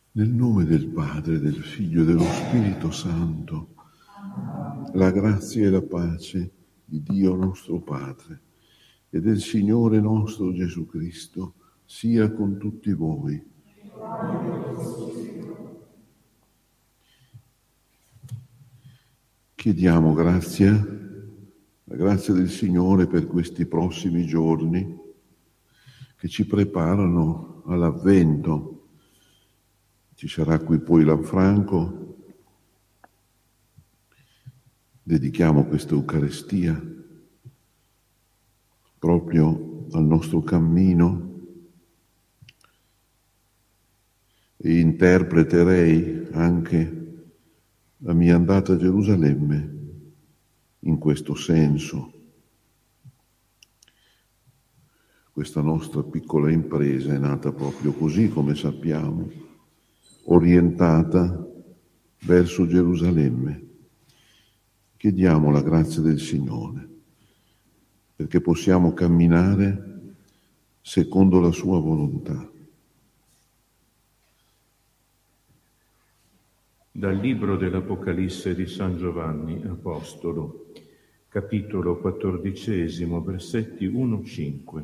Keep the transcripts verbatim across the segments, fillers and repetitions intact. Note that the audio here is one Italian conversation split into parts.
Nel nome del Padre, del Figlio e dello Spirito Santo, la grazia e la pace di Dio nostro Padre e del Signore nostro Gesù Cristo sia con tutti voi. Chiediamo grazia, la grazia del Signore per questi prossimi giorni che ci preparano all'Avvento. Ci sarà qui poi Lanfranco. Dedichiamo questa Eucaristia proprio al nostro cammino e interpreterei anche la mia andata a Gerusalemme in questo senso. Questa nostra piccola impresa è nata proprio così, come sappiamo, orientata verso Gerusalemme. Chiediamo la grazia del Signore perché possiamo camminare secondo la sua volontà. Dal libro dell'Apocalisse di San Giovanni Apostolo, capitolo quattordicesimo, versetti uno cinque.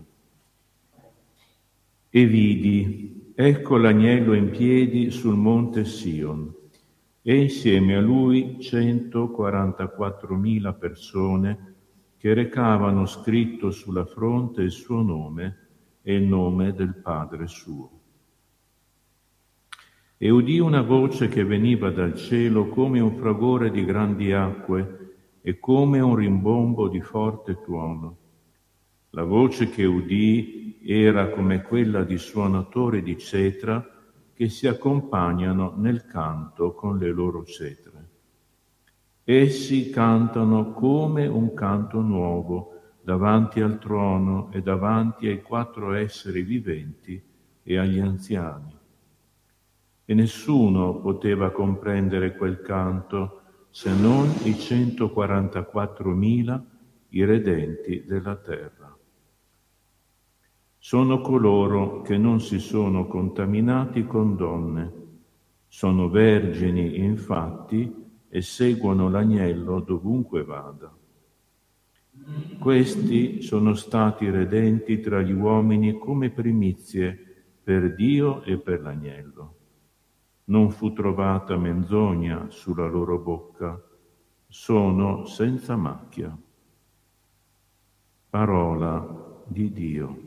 E vidi, ecco l'agnello in piedi sul monte Sion, e insieme a lui centoquarantaquattromila persone che recavano scritto sulla fronte il suo nome e il nome del Padre suo. E udì una voce che veniva dal cielo come un fragore di grandi acque e come un rimbombo di forte tuono. La voce che udì era come quella di suonatori di cetra che si accompagnano nel canto con le loro cetre. Essi cantano come un canto nuovo davanti al trono e davanti ai quattro esseri viventi e agli anziani. E nessuno poteva comprendere quel canto se non i centoquarantaquattromila, i redenti della terra. Sono coloro che non si sono contaminati con donne, sono vergini infatti e seguono l'agnello dovunque vada. Questi sono stati redenti tra gli uomini come primizie per Dio e per l'agnello. Non fu trovata menzogna sulla loro bocca, sono senza macchia. Parola di Dio.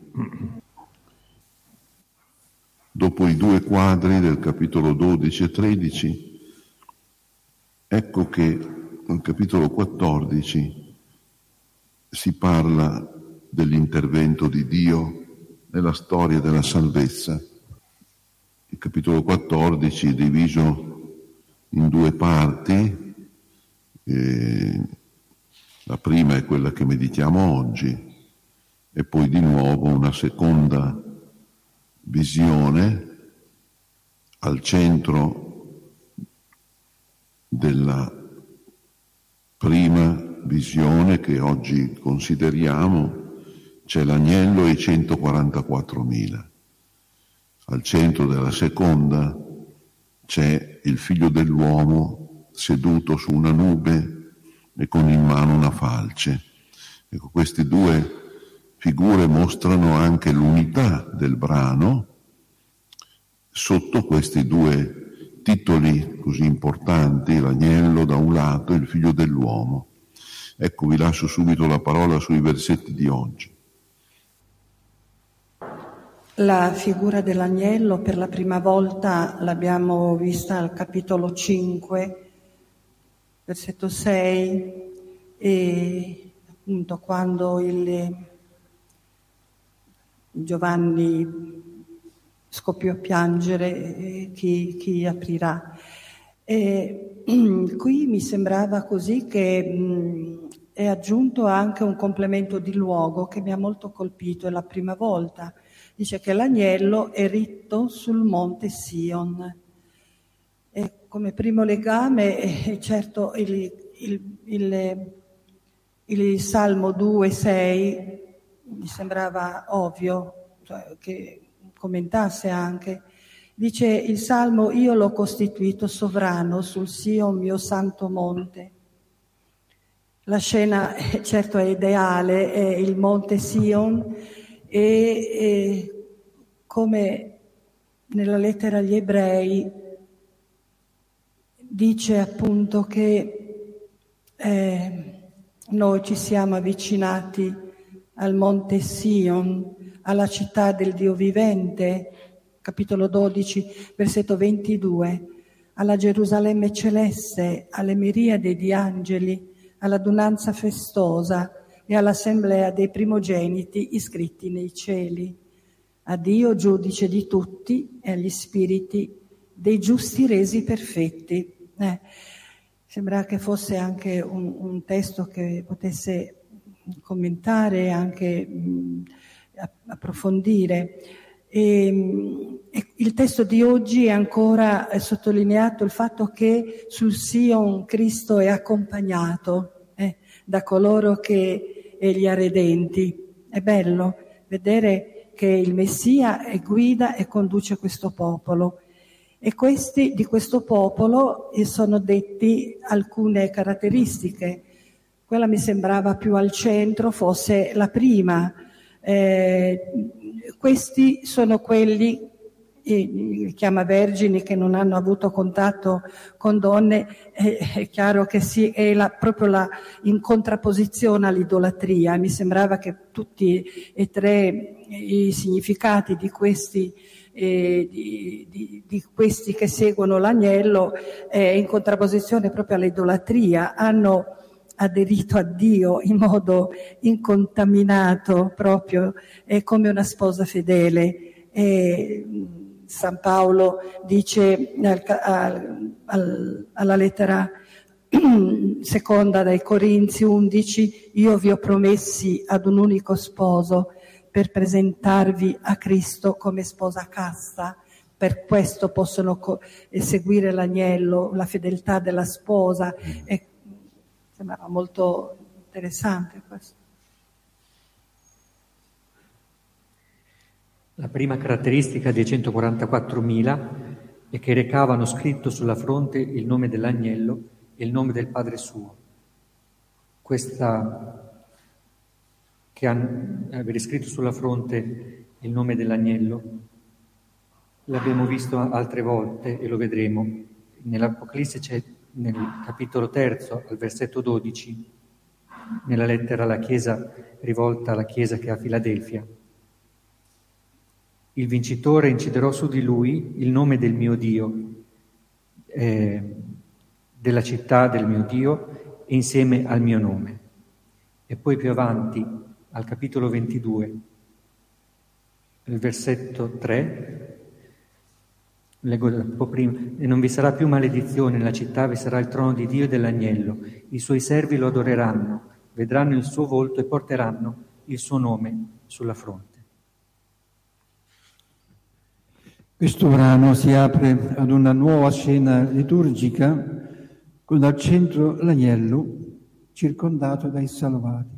Dopo i due quadri del capitolo dodici e tredici, ecco che nel capitolo quattordici si parla dell'intervento di Dio nella storia della salvezza. Il capitolo quattordici è diviso in due parti. Eh, la prima è quella che meditiamo oggi e poi di nuovo una seconda visione al centro della prima visione che oggi consideriamo c'è l'agnello e i centoquarantaquattromila. Al centro della seconda c'è il figlio dell'uomo seduto su una nube e con in mano una falce. Ecco, queste due figure mostrano anche l'unità del brano sotto questi due titoli così importanti, l'agnello da un lato e il figlio dell'uomo. Ecco, vi lascio subito la parola sui versetti di oggi. La figura dell'agnello per la prima volta l'abbiamo vista al capitolo cinque, versetto sei, e appunto quando il Giovanni scoppiò a piangere, eh, chi, chi aprirà. E, qui mi sembrava così che mh, è aggiunto anche un complemento di luogo che mi ha molto colpito, è la prima volta. Dice che l'agnello è ritto sul monte Sion. E come primo legame, eh, certo, il, il, il, il Salmo due sei mi sembrava ovvio, cioè, che commentasse anche Dice il Salmo: io l'ho costituito sovrano sul Sion, mio santo monte. La scena eh, certo è ideale, è il monte Sion e, e come nella lettera agli Ebrei dice appunto che eh, noi ci siamo avvicinati al monte Sion, alla città del Dio vivente, capitolo dodici, versetto ventidue, alla Gerusalemme celeste, alle miriadi di angeli, all'adunanza festosa e all'assemblea dei primogeniti iscritti nei cieli, a Dio giudice di tutti e agli spiriti dei giusti resi perfetti. Eh, sembra che fosse anche un, un testo che potesse commentare e anche mh, approfondire. E, mh, e il testo di oggi è ancora è sottolineato il fatto che sul Sion Cristo è accompagnato eh, da coloro che egli ha redenti. È bello vedere che il Messia è guida e conduce questo popolo. E questi, di questo popolo sono detti alcune caratteristiche. Quella mi sembrava più al centro, fosse la prima. Eh, questi sono quelli, li chiama vergini, che non hanno avuto contatto con donne. Eh, è chiaro che sì, è la, proprio la, in contrapposizione all'idolatria. Mi sembrava che tutti e tre i significati di questi Eh, di, di, di questi che seguono l'agnello eh, in contrapposizione proprio all'idolatria, hanno aderito a Dio in modo incontaminato, proprio eh, come una sposa fedele. Eh, San Paolo dice al, al, al, alla lettera seconda dai Corinzi undici: io vi ho promessi ad un unico sposo, per presentarvi a Cristo come sposa casta. Per questo possono co- seguire l'agnello, la fedeltà della sposa. E sembrava molto interessante questo. La prima caratteristica dei centoquarantaquattromila è che recavano scritto sulla fronte il nome dell'agnello e il nome del Padre suo. Questa che avere scritto sulla fronte il nome dell'agnello l'abbiamo visto altre volte e lo vedremo. Nell'Apocalisse c'è nel capitolo terzo, al versetto dodici, nella lettera alla Chiesa, rivolta alla Chiesa che è a Filadelfia: il vincitore inciderò su di lui il nome del mio Dio, eh, della città del mio Dio, e insieme al mio nome. E poi più avanti, al capitolo ventidue, nel versetto tre, leggo un po' prima: e non vi sarà più maledizione nella città, vi sarà il trono di Dio e dell'agnello, i suoi servi lo adoreranno, vedranno il suo volto e porteranno il suo nome sulla fronte. Questo brano si apre ad una nuova scena liturgica con al centro l'agnello circondato dai salvati,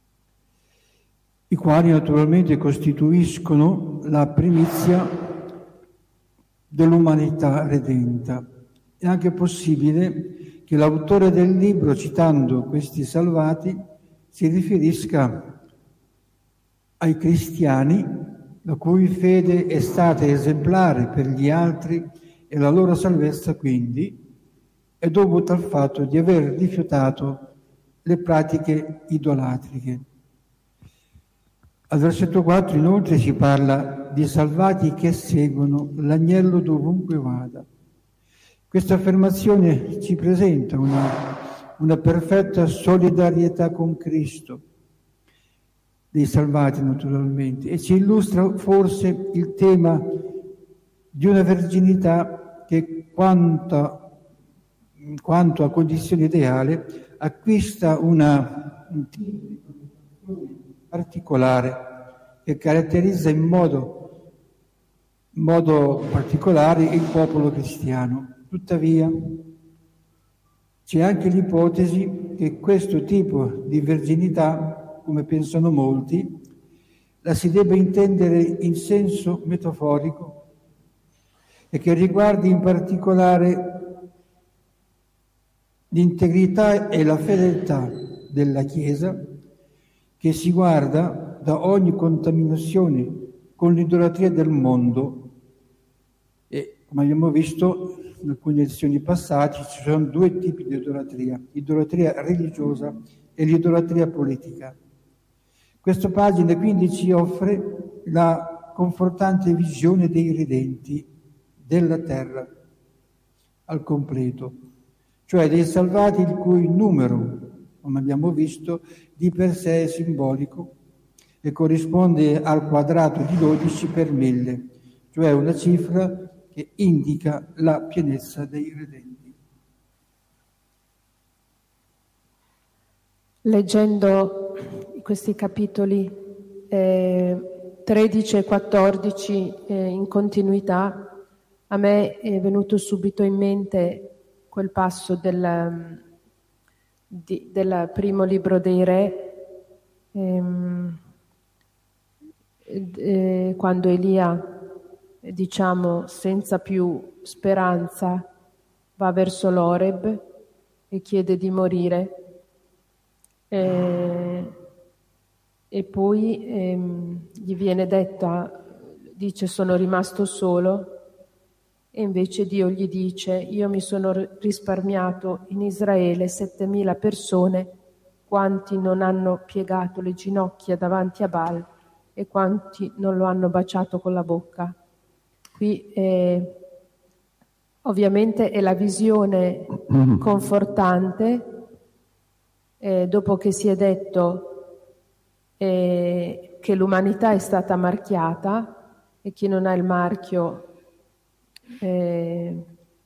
i quali naturalmente costituiscono la primizia dell'umanità redenta. È anche possibile che l'autore del libro, citando questi salvati, si riferisca ai cristiani, la cui fede è stata esemplare per gli altri e la loro salvezza quindi è dovuta al fatto di aver rifiutato le pratiche idolatriche. Al versetto quattro inoltre si parla di salvati che seguono l'agnello dovunque vada. Questa affermazione ci presenta una, una perfetta solidarietà con Cristo, dei salvati naturalmente, e ci illustra forse il tema di una verginità che quanto, quanto a condizione ideale acquista una particolare che caratterizza in modo, in modo particolare il popolo cristiano. Tuttavia c'è anche l'ipotesi che questo tipo di verginità, come pensano molti, la si debba intendere in senso metaforico, e che riguardi in particolare l'integrità e la fedeltà della Chiesa, che si guarda da ogni contaminazione con l'idolatria del mondo. E come abbiamo visto in alcune lezioni passate, ci sono due tipi di idolatria: l'idolatria religiosa e l'idolatria politica. Questa pagina quindi ci offre la confortante visione dei redenti della terra al completo, cioè dei salvati il cui numero, come abbiamo visto, di per sé è simbolico e corrisponde al quadrato di dodici per mille, cioè una cifra che indica la pienezza dei redenti. Leggendo questi capitoli eh, tredici e quattordici eh, in continuità, a me è venuto subito in mente quel passo del, di, del primo libro dei Re, ehm, eh, quando Elia, diciamo senza più speranza, va verso l'Oreb e chiede di morire. Eh, e poi ehm, gli viene detto, dice sono rimasto solo, e invece Dio gli dice io mi sono risparmiato in Israele settemila persone, quanti non hanno piegato le ginocchia davanti a Baal e quanti non lo hanno baciato con la bocca. Qui eh, ovviamente è la visione confortante. Eh, dopo che si è detto eh, che l'umanità è stata marchiata e chi non ha il marchio eh,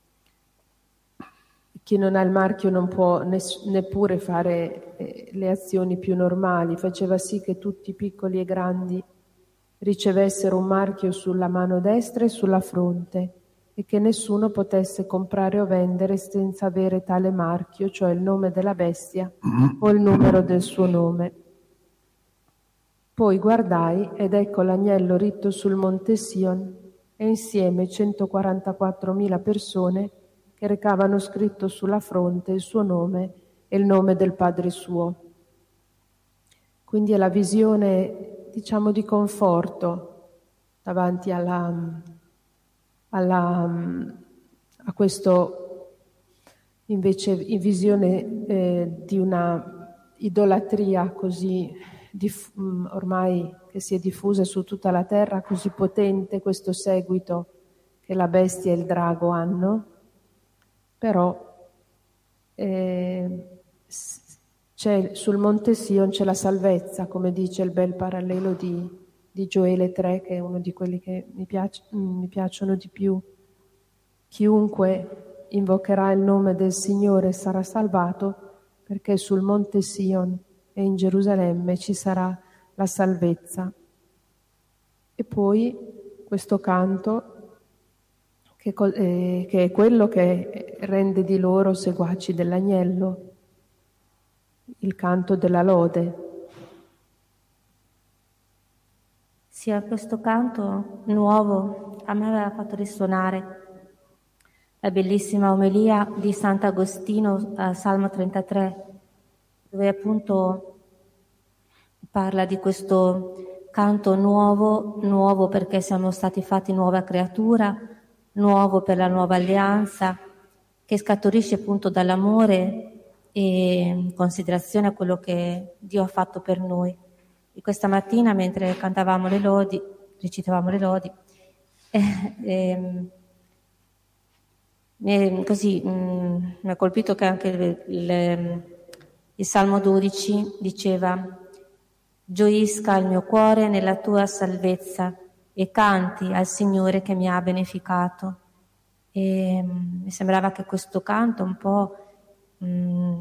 chi non ha il marchio non può ness- neppure fare eh, le azioni più normali, faceva sì che tutti piccoli e grandi ricevessero un marchio sulla mano destra e sulla fronte e che nessuno potesse comprare o vendere senza avere tale marchio, cioè il nome della bestia o il numero del suo nome. Poi guardai ed ecco l'agnello ritto sul monte Sion e insieme centoquarantaquattromila persone che recavano scritto sulla fronte il suo nome e il nome del Padre suo. Quindi è la visione, diciamo, di conforto davanti alla... Alla, a questo invece in visione eh, di una idolatria così diff- ormai che si è diffusa su tutta la terra, così potente questo seguito che la bestia e il drago hanno, però eh, c'è, sul Monte Sion c'è la salvezza, come dice il bel parallelo di di Gioele tre, che è uno di quelli che mi, piace, mi piacciono di più. Chiunque invocherà il nome del Signore sarà salvato, perché sul Monte Sion e in Gerusalemme ci sarà la salvezza. E poi questo canto, che, eh, che è quello che rende di loro seguaci dell'agnello, il canto della lode. Sì, questo canto nuovo a me aveva fatto risuonare la bellissima omelia di Sant'Agostino a Salmo trentatré, dove appunto parla di questo canto nuovo, nuovo perché siamo stati fatti nuova creatura, nuovo per la nuova alleanza, che scaturisce appunto dall'amore e in considerazione a quello che Dio ha fatto per noi. E questa mattina, mentre cantavamo le lodi, recitavamo le lodi, eh, eh, eh, così mh, mi ha colpito che anche le, le, il Salmo dodici diceva: gioisca il mio cuore nella tua salvezza e canti al Signore che mi ha beneficato. E mh, mi sembrava che questo canto un po' mh,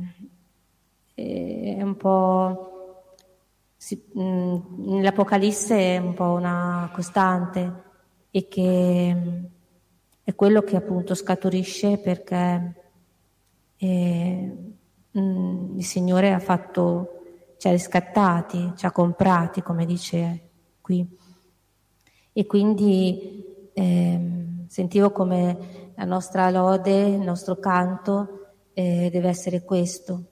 è un po' Si, mh, nell'Apocalisse è un po' una costante e che mh, è quello che appunto scaturisce perché eh, mh, il Signore ha fatto, ci ha riscattati, ci ha comprati, come dice qui, e quindi eh, sentivo come la nostra lode, il nostro canto eh, deve essere questo.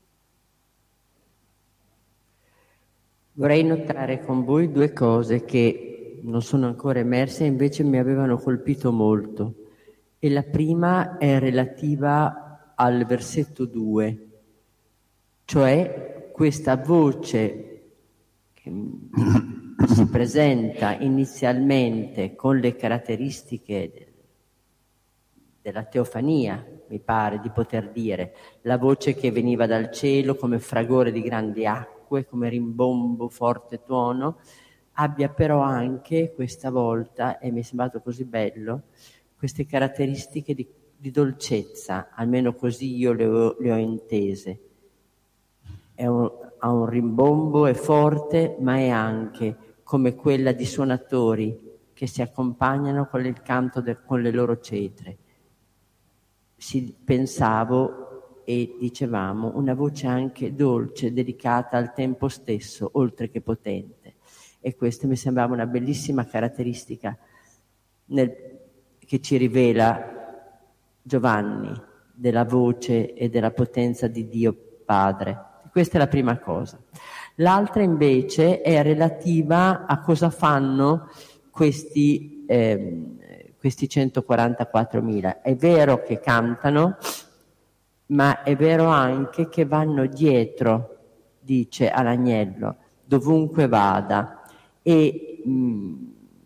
Vorrei notare con voi due cose che non sono ancora emerse e invece mi avevano colpito molto. E la prima è relativa al versetto due, cioè questa voce che si presenta inizialmente con le caratteristiche della teofania, mi pare di poter dire, la voce che veniva dal cielo come fragore di grandi acque, come rimbombo forte tuono, abbia però anche questa volta, e mi è sembrato così bello, queste caratteristiche di, di dolcezza, almeno così io le ho, le ho intese. È un, ha un rimbombo, è forte, ma è anche come quella di suonatori che si accompagnano con il canto de, con le loro cetre. Si, pensavo e dicevamo una voce anche dolce, delicata al tempo stesso, oltre che potente. E questa mi sembrava una bellissima caratteristica nel che ci rivela Giovanni della voce e della potenza di Dio Padre. Questa è la prima cosa. L'altra invece è relativa a cosa fanno questi, eh, questi centoquarantaquattromila. È vero che cantano, ma è vero anche che vanno dietro, dice all'agnello, dovunque vada. E mh,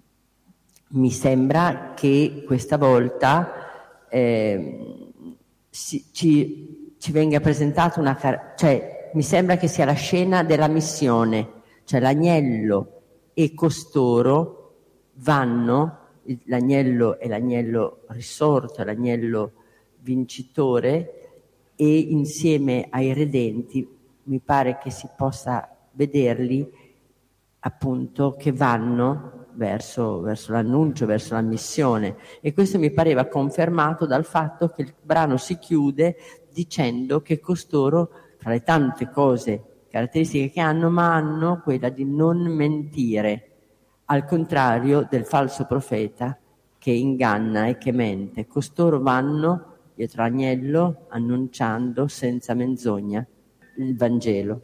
mi sembra che questa volta eh, si, ci, ci venga presentata una... cioè mi sembra che sia la scena della missione, cioè l'agnello e costoro vanno, l'agnello è l'agnello risorto, è l'agnello vincitore, e insieme ai redenti mi pare che si possa vederli appunto che vanno Verso, verso l'annuncio, verso la missione, e questo mi pareva confermato dal fatto che il brano si chiude dicendo che costoro, tra le tante cose, caratteristiche che hanno, ma hanno quella di non mentire, al contrario del falso profeta che inganna e che mente. Costoro vanno dietro l'agnello annunciando senza menzogna il Vangelo.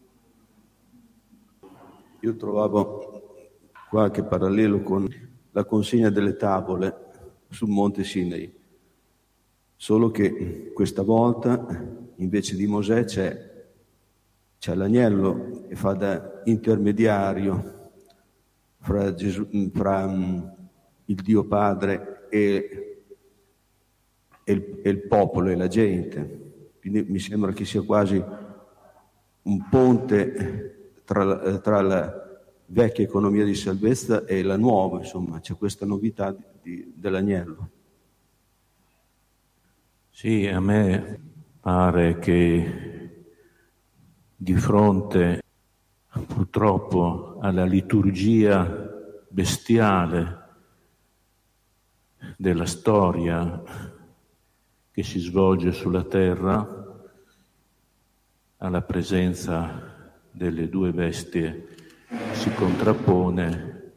Io trovavo qualche parallelo con la consegna delle tavole sul Monte Sinai, solo che questa volta invece di Mosè c'è, c'è l'agnello che fa da intermediario fra, Gesù, fra um, il Dio Padre e, e, il, e il popolo e la gente. Quindi mi sembra che sia quasi un ponte tra, tra la vecchia economia di salvezza e la nuova, insomma, c'è questa novità di, di, dell'agnello. Sì, a me pare che di fronte purtroppo alla liturgia bestiale della storia che si svolge sulla terra, alla presenza delle due bestie si contrappone,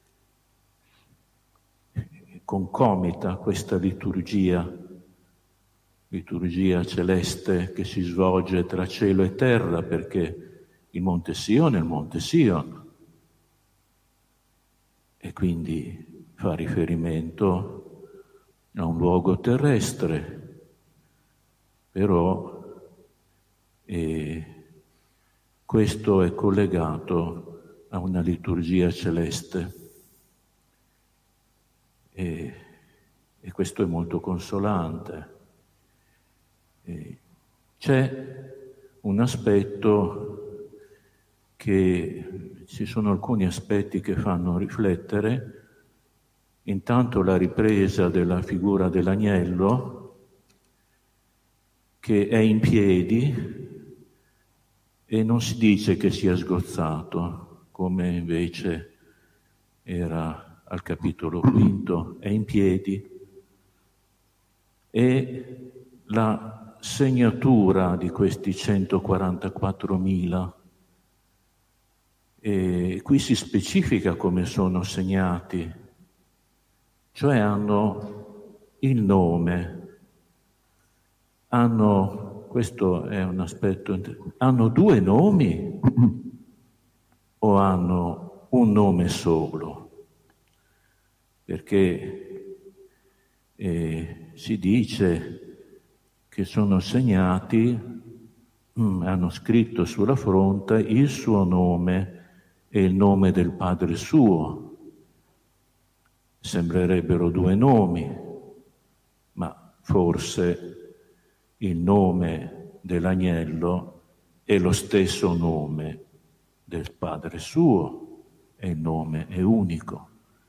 concomita questa liturgia, liturgia celeste che si svolge tra cielo e terra, perché il Monte Sion è il Monte Sion e quindi fa riferimento a un luogo terrestre, però eh, questo è collegato a una liturgia celeste e, e questo è molto consolante. E c'è un aspetto che, ci sono alcuni aspetti che fanno riflettere, intanto la ripresa della figura dell'agnello che è in piedi e non si dice che sia sgozzato, come invece era al capitolo quinto, è in piedi, e la segnatura di questi centoquarantaquattromila, e qui si specifica come sono segnati, cioè hanno il nome, hanno, questo è un aspetto, hanno due nomi o hanno un nome solo? Perché eh, si dice che sono segnati, mm, hanno scritto sulla fronte il suo nome e il nome del Padre suo. Sembrerebbero due nomi, ma forse il nome dell'agnello è lo stesso nome del Padre suo e il nome è unico.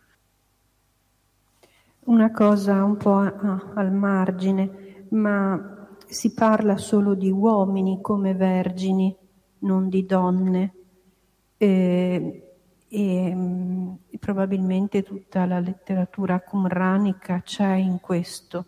Una cosa un po' a, al margine, ma si parla solo di uomini come vergini, non di donne. E, e, e probabilmente tutta la letteratura qumranica c'è in questo.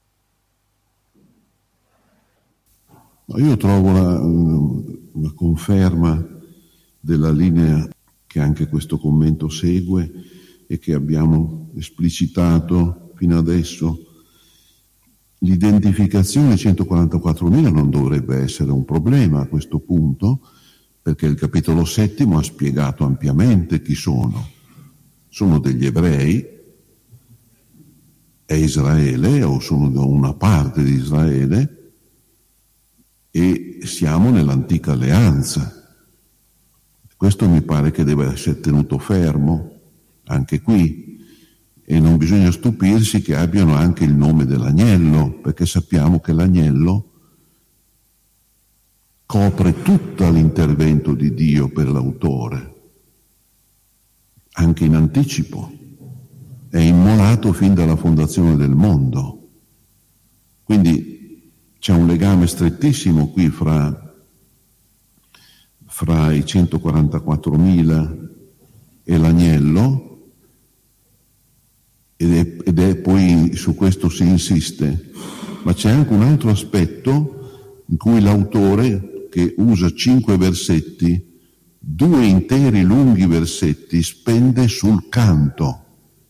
Io trovo una, una conferma della linea che anche questo commento segue e che abbiamo esplicitato fino adesso. L'identificazione centoquarantaquattromila non dovrebbe essere un problema a questo punto, perché il capitolo settimo ha spiegato ampiamente chi sono. Sono degli ebrei, è Israele, o sono da una parte di Israele, e siamo nell'antica alleanza. Questo mi pare che deve essere tenuto fermo, anche qui. E non bisogna stupirsi che abbiano anche il nome dell'agnello, perché sappiamo che l'agnello copre tutto l'intervento di Dio per l'autore, anche in anticipo. È immolato fin dalla fondazione del mondo. Quindi c'è un legame strettissimo qui fra, fra i centoquarantaquattromila e l'agnello, ed è, ed è poi su questo si insiste. Ma c'è anche un altro aspetto in cui l'autore, che usa cinque versetti, due interi lunghi versetti, spende sul canto.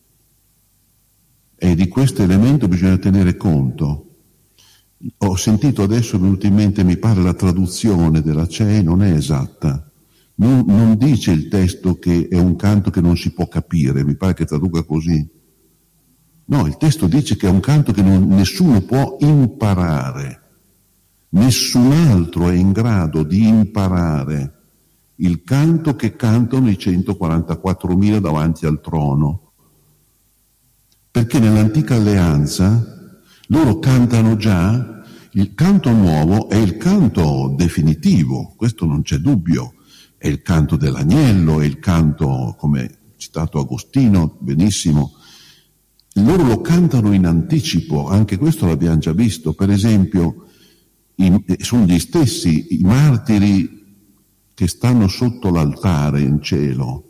E di questo elemento bisogna tenere conto. Ho sentito adesso, mi è venuto in mente, mi pare la traduzione della C E non è esatta. Non, non dice il testo che è un canto che non si può capire, mi pare che traduca così. No, il testo dice che è un canto che non, nessuno può imparare. Nessun altro è in grado di imparare il canto che cantano i centoquarantaquattromila davanti al trono. Perché nell'antica alleanza loro cantano già, il canto nuovo è il canto definitivo, questo non c'è dubbio, è il canto dell'agnello, è il canto, come citato Agostino benissimo, loro lo cantano in anticipo, anche questo l'abbiamo già visto, per esempio i, sono gli stessi i martiri che stanno sotto l'altare in cielo,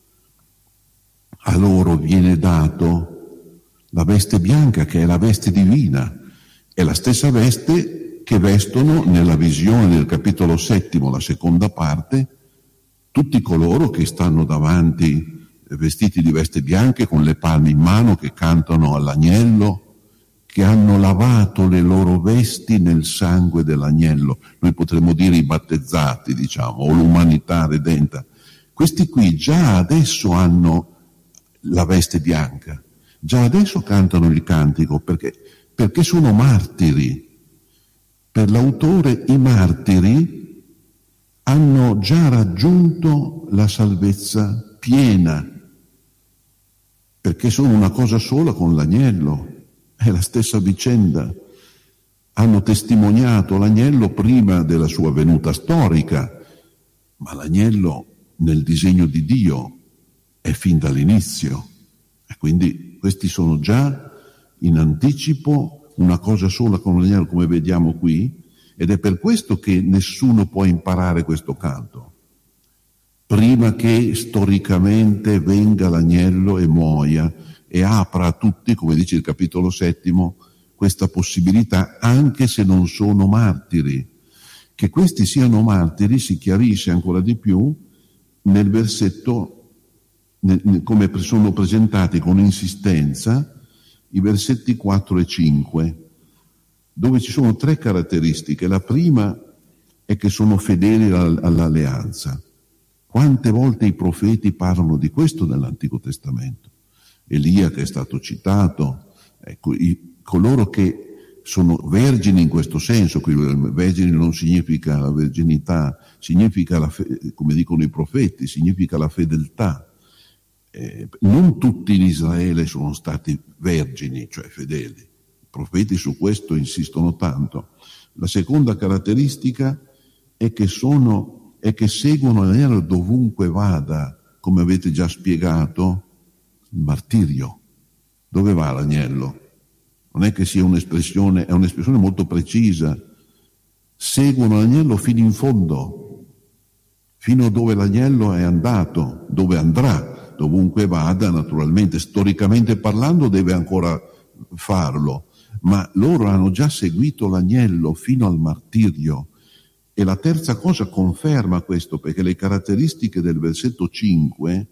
a loro viene dato la veste bianca che è la veste divina, è la stessa veste che vestono nella visione del capitolo settimo, la seconda parte, tutti coloro che stanno davanti vestiti di veste bianche con le palme in mano, che cantano all'agnello, che hanno lavato le loro vesti nel sangue dell'agnello. Noi potremmo dire i battezzati, diciamo, o l'umanità redenta. Questi qui già adesso hanno la veste bianca, già adesso cantano il cantico, perché, perché sono martiri. Per l'autore i martiri hanno già raggiunto la salvezza piena, perché sono una cosa sola con l'agnello, è la stessa vicenda. Hanno testimoniato l'agnello prima della sua venuta storica, ma l'agnello nel disegno di Dio è fin dall'inizio. E quindi questi sono già in anticipo una cosa sola con l'agnello, come vediamo qui, ed è per questo che nessuno può imparare questo canto. Prima che storicamente venga l'agnello e muoia e apra a tutti, come dice il capitolo settimo, questa possibilità, anche se non sono martiri. Che questi siano martiri si chiarisce ancora di più nel versetto, nel, come sono presentati con insistenza i versetti quattro e cinque, dove ci sono tre caratteristiche. La prima è che sono fedeli all'alleanza. Quante volte i profeti parlano di questo nell'Antico Testamento? Elia, che è stato citato, ecco, i, coloro che sono vergini in questo senso, qui vergini non significa la verginità, significa, la fe- come dicono i profeti, significa la fedeltà. Eh, non tutti in Israele sono stati vergini, cioè fedeli. I profeti su questo insistono tanto. La seconda caratteristica è che sono è che seguono l'agnello dovunque vada, come avete già spiegato, il martirio. Dove va l'agnello? Non è che sia un'espressione, è un'espressione molto precisa. Seguono l'agnello fino in fondo, fino a dove l'agnello è andato, dove andrà, dovunque vada, naturalmente, storicamente parlando deve ancora farlo, ma loro hanno già seguito l'agnello fino al martirio. E la terza cosa conferma questo, perché le caratteristiche del versetto cinque,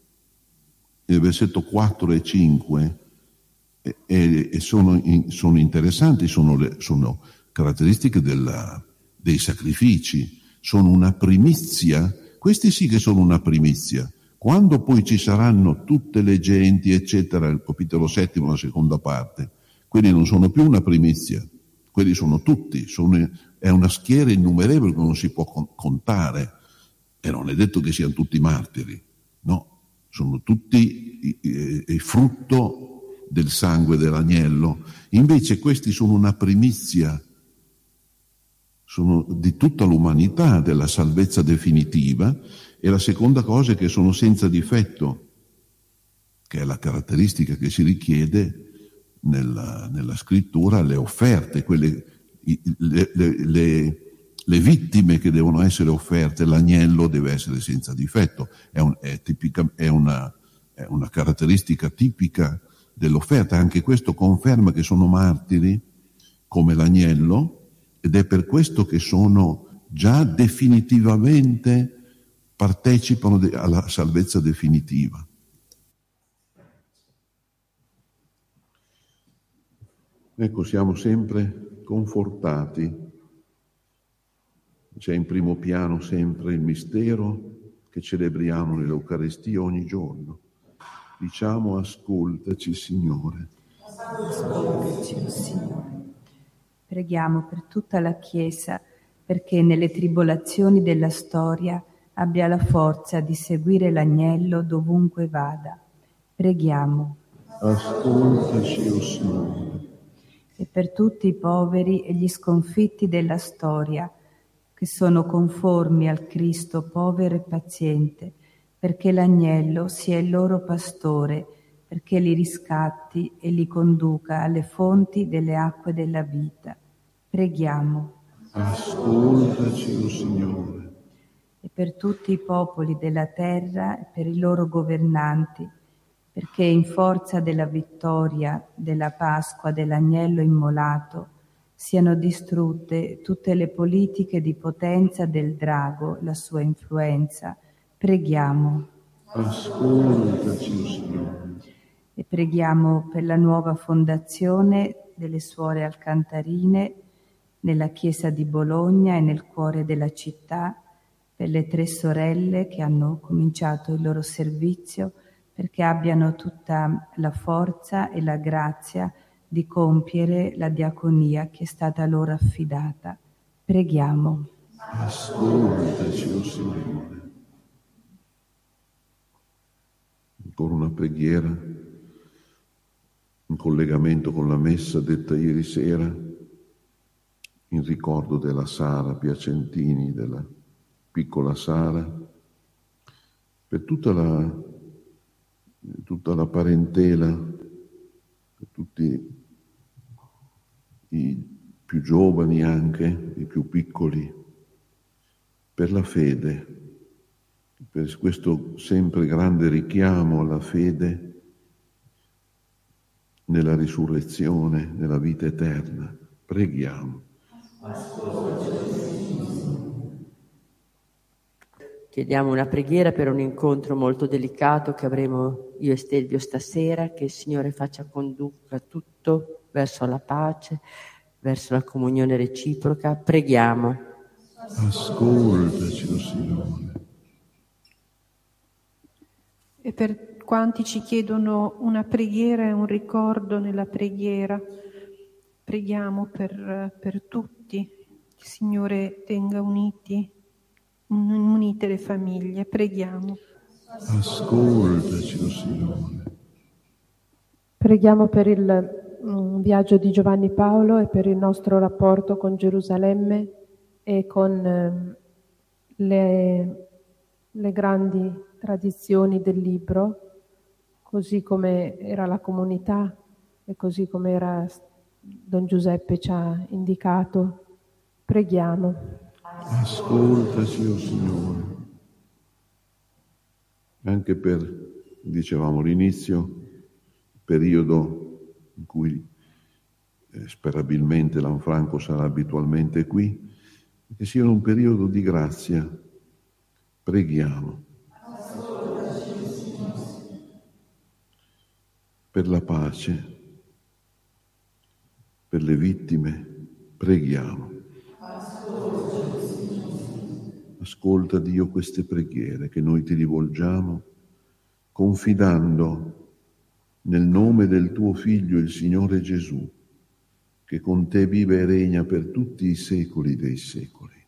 del versetto quattro e cinque, e, e sono, in, sono interessanti, sono, le, sono caratteristiche della, dei sacrifici, sono una primizia, questi sì che sono una primizia. Quando poi ci saranno tutte le genti, eccetera, il capitolo settimo, la seconda parte, quelli non sono più una primizia, quelli sono tutti, sono, è una schiera innumerevole che non si può contare, e non è detto che siano tutti martiri, no, sono tutti il frutto del sangue dell'agnello. Invece questi sono una primizia, sono di tutta l'umanità, della salvezza definitiva. E la seconda cosa è che sono senza difetto, che è la caratteristica che si richiede nella, nella scrittura, le offerte, quelle, le, le, le, le vittime che devono essere offerte, l'agnello deve essere senza difetto, è, un, è, tipica, è, una, è una caratteristica tipica dell'offerta. Anche questo conferma che sono martiri come l'agnello, ed è per questo che sono già definitivamente partecipano de- alla salvezza definitiva. Ecco, siamo sempre confortati. C'è in primo piano sempre il mistero che celebriamo nell'Eucaristia ogni giorno. Diciamo: ascoltaci, Signore. Ascoltaci, Signore. Preghiamo per tutta la Chiesa, perché nelle tribolazioni della storia abbia la forza di seguire l'agnello dovunque vada. Preghiamo. Ascoltaci, o Signore. E per tutti i poveri e gli sconfitti della storia, che sono conformi al Cristo povero e paziente, perché l'agnello sia il loro pastore, perché li riscatti e li conduca alle fonti delle acque della vita. Preghiamo. Ascoltaci, o Signore. E per tutti i popoli della terra e per i loro governanti, perché in forza della vittoria, della Pasqua, dell'agnello immolato, siano distrutte tutte le politiche di potenza del drago, la sua influenza. Preghiamo. Ascoltaci, o Signore. E preghiamo per la nuova fondazione delle Suore Alcantarine nella Chiesa di Bologna e nel cuore della città, per le tre sorelle che hanno cominciato il loro servizio, perché abbiano tutta la forza e la grazia di compiere la diaconia che è stata loro affidata. Preghiamo. Ascoltaci, o Signore. Ancora una preghiera in collegamento con la messa detta ieri sera in ricordo della Sara Piacentini, della piccola Sara, per tutta la, tutta la parentela, per tutti i più giovani anche, i più piccoli, per la fede, per questo sempre grande richiamo alla fede nella risurrezione, nella vita eterna. Preghiamo. Chiediamo una preghiera per un incontro molto delicato che avremo io e Stelvio stasera, che il Signore faccia conduca tutto verso la pace, verso la comunione reciproca. Preghiamo. Ascoltaci, Signore. E per quanti ci chiedono una preghiera e un ricordo nella preghiera, preghiamo per, per tutti. Il Signore tenga uniti, unite le famiglie. Preghiamo. Ascoltaci, Signore. Preghiamo per il um, viaggio di Giovanni Paolo e per il nostro rapporto con Gerusalemme e con eh, le, le grandi tradizioni del libro, così come era la comunità e così come era Don Giuseppe ci ha indicato. Preghiamo. Ascoltaci, o Signore. Anche per, dicevamo all'inizio, periodo in cui eh, sperabilmente Lanfranco sarà abitualmente qui, che sia un periodo di grazia. Preghiamo. Per la pace, per le vittime, preghiamo. Ascolta, Dio, queste preghiere che noi ti rivolgiamo, confidando nel nome del tuo Figlio, il Signore Gesù, che con te vive e regna per tutti i secoli dei secoli.